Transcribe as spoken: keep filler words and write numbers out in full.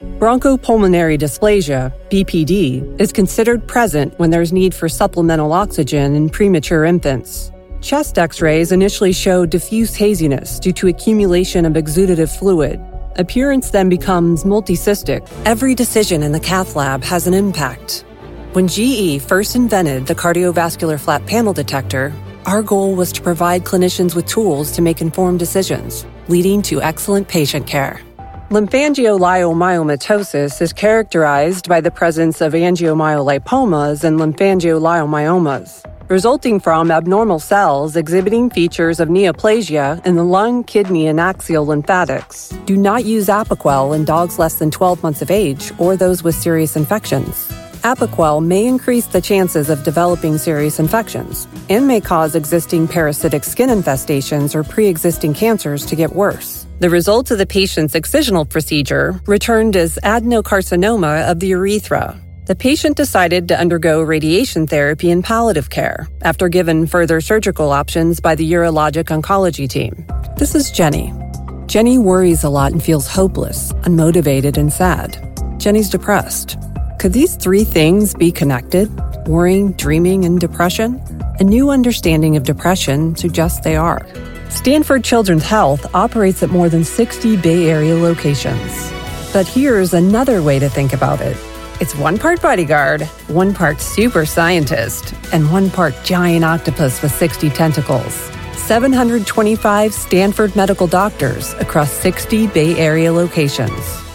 Bronchopulmonary dysplasia, B P D, is considered present when there's need for supplemental oxygen in premature infants. Chest X-rays initially showed diffuse haziness due to accumulation of exudative fluid. Appearance then becomes multicystic. Every decision in the cath lab has an impact. When G E first invented the cardiovascular flat panel detector, our goal was to provide clinicians with tools to make informed decisions, leading to excellent patient care. Lymphangioliomyomatosis is characterized by the presence of angiomyolipomas and lymphangioliomyomas, resulting from abnormal cells exhibiting features of neoplasia in the lung, kidney, and axial lymphatics. Do not use Apoquel in dogs less than twelve months of age or those with serious infections. Apoquel may increase the chances of developing serious infections and may cause existing parasitic skin infestations or pre-existing cancers to get worse. The results of the patient's excisional procedure returned as adenocarcinoma of the urethra. The patient decided to undergo radiation therapy and palliative care after given further surgical options by the urologic oncology team. This is Jenny. Jenny worries a lot and feels hopeless, unmotivated, and sad. Jenny's depressed. Could these three things be connected? Worrying, dreaming, and depression? A new understanding of depression suggests they are. Stanford Children's Health operates at more than sixty Bay Area locations. But here's another way to think about it. It's one part bodyguard, one part super scientist, and one part giant octopus with sixty tentacles. seven hundred twenty-five Stanford medical doctors across sixty Bay Area locations.